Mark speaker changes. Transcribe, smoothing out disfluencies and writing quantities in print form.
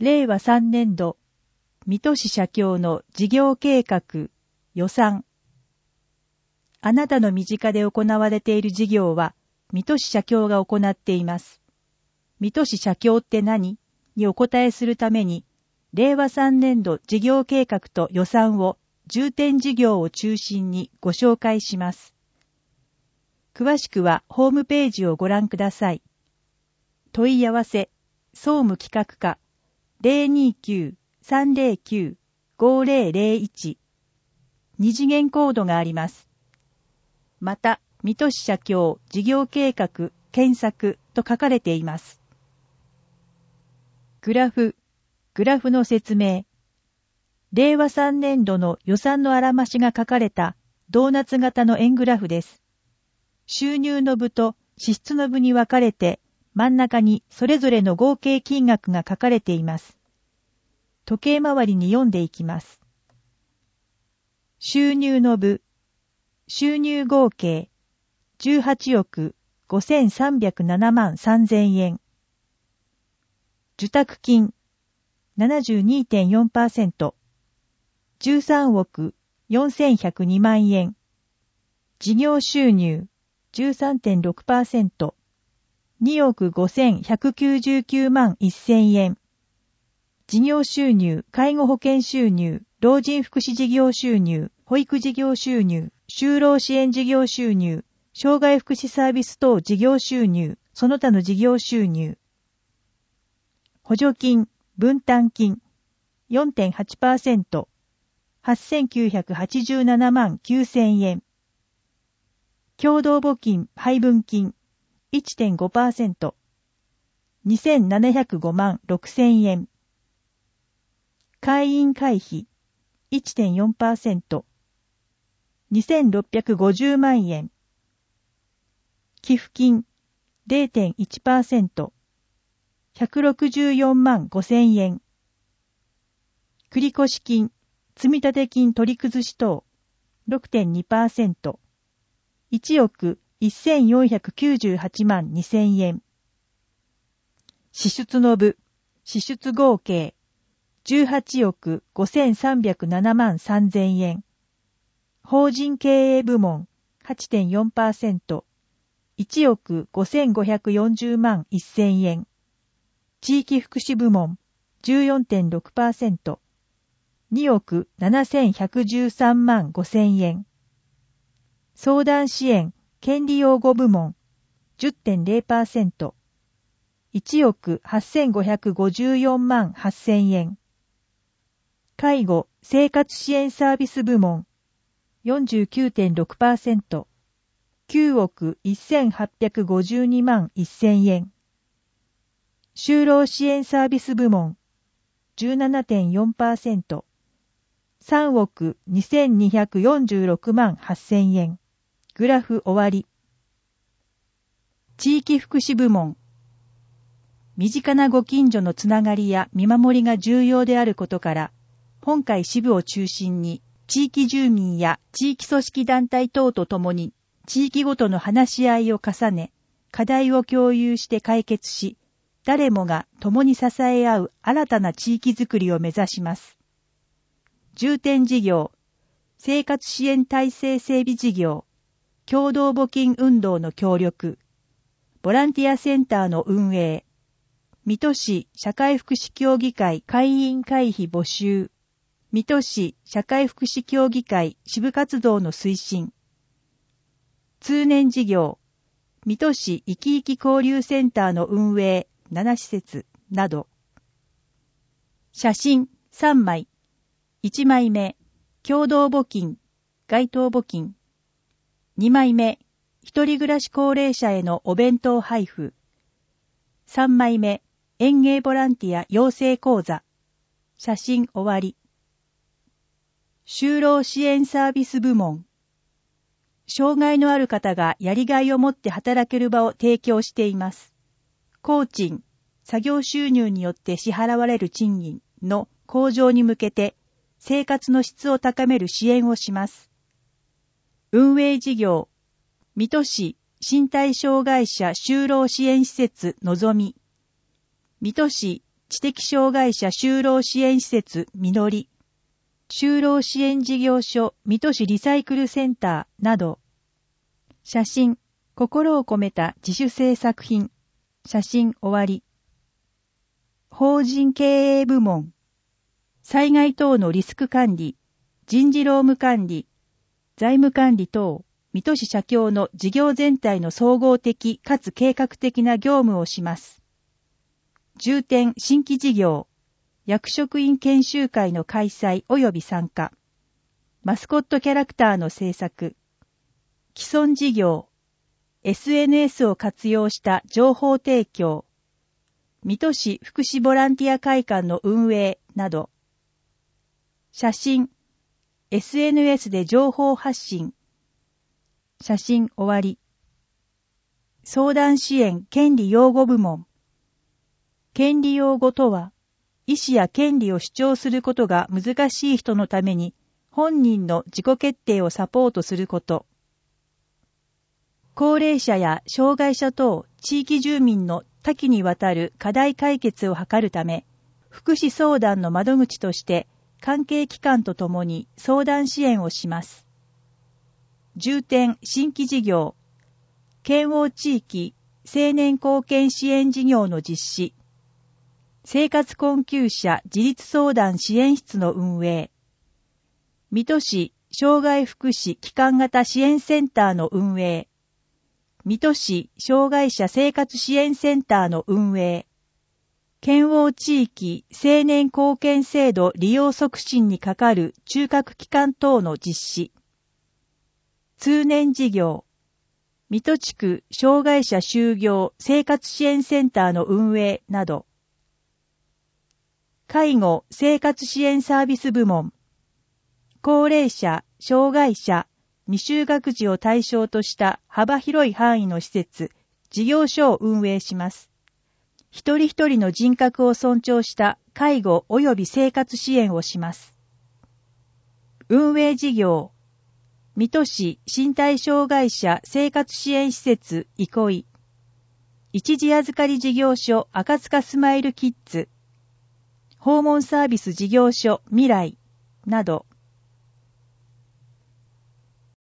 Speaker 1: 令和3年度、水戸市社協の事業計画、予算。あなたの身近で行われている事業は、水戸市社協が行っています。水戸市社協って何？にお答えするために、令和3年度事業計画と予算を重点事業を中心にご紹介します。詳しくはホームページをご覧ください。問い合わせ、総務企画課 029-309-5001 二次元コードがあります。また、水戸市社協事業計画検索と書かれています。グラフの説明。令和3年度の予算のあらましが書かれたドーナツ型の円グラフです。収入の部と支出の部に分かれて、真ん中にそれぞれの合計金額が書かれています。時計回りに読んでいきます。収入の部、収入合計18億5307万3000円。受託金 72.4%、13億4102万円。事業収入 13.6%、2億5199万1000円。事業収入、介護保険収入、老人福祉事業収入、保育事業収入、就労支援事業収入、障害福祉サービス等事業収入、その他の事業収入。補助金、分担金、4.8%、8987万9000円。共同募金、配分金、1.5%、2705万6000円。会員会費、1.4%、2650万円。寄付金、0.1%、164万5000円。繰越金、積立金取り崩し等、6.2%、1億1498万2000円。支出の部、支出合計、18億5307万3000円。法人経営部門 8.4%、1億5540万1000円。地域福祉部門 14.6%、2億7113万5000円。相談支援、権利擁護部門 10.0%、1億8554万8000円。介護・生活支援サービス部門 49.6%、9億1852万1000円。就労支援サービス部門 17.4%、3億2246万8000円。グラフ終わり。地域福祉部門。身近なご近所のつながりや見守りが重要であることから、本会支部を中心に、地域住民や地域組織団体等とともに、地域ごとの話し合いを重ね、課題を共有して解決し、誰もが共に支え合う新たな地域づくりを目指します。重点事業、生活支援体制整備事業、共同募金運動の協力、ボランティアセンターの運営、水戸市社会福祉協議会会員会費募集、水戸市社会福祉協議会支部活動の推進、通年事業、水戸市いきいき交流センターの運営7施設など。写真3枚。1枚目、共同募金、街頭募金。2枚目、一人暮らし高齢者へのお弁当配布。3枚目、園芸ボランティア養成講座。写真終わり。就労支援サービス部門。障害のある方がやりがいを持って働ける場を提供しています。工賃、作業収入によって支払われる賃金の向上に向けて生活の質を高める支援をします。運営事業、水戸市身体障害者就労支援施設のぞみ、水戸市知的障害者就労支援施設みのり、就労支援事業所水戸市リサイクルセンターなど、写真、心を込めた自主制作品、写真終わり。法人経営部門、災害等のリスク管理、人事労務管理、財務管理等、水戸市社協の事業全体の総合的かつ計画的な業務をします。重点新規事業、役職員研修会の開催及び参加、マスコットキャラクターの制作、既存事業、SNS を活用した情報提供、水戸市福祉ボランティア会館の運営など、写真、SNS で情報発信、写真終わり。相談支援権利擁護部門。権利擁護とは、意思や権利を主張することが難しい人のために、本人の自己決定をサポートすること。高齢者や障害者等地域住民の多岐にわたる課題解決を図るため、福祉相談の窓口として関係機関とともに相談支援をします。重点新規事業、県央地域青年貢献支援事業の実施、生活困窮者自立相談支援室の運営、水戸市障害福祉機関型支援センターの運営、水戸市障害者生活支援センターの運営、県央地域青年貢献制度利用促進に係る中核機関等の実施、通年事業、水戸地区障害者就業生活支援センターの運営など、介護生活支援サービス部門、高齢者、障害者、未就学児を対象とした幅広い範囲の施設、事業所を運営します。一人一人の人格を尊重した介護及び生活支援をします。運営事業、水戸市身体障害者生活支援施設憩い、一時預かり事業所赤塚スマイルキッズ、訪問サービス事業所未来など、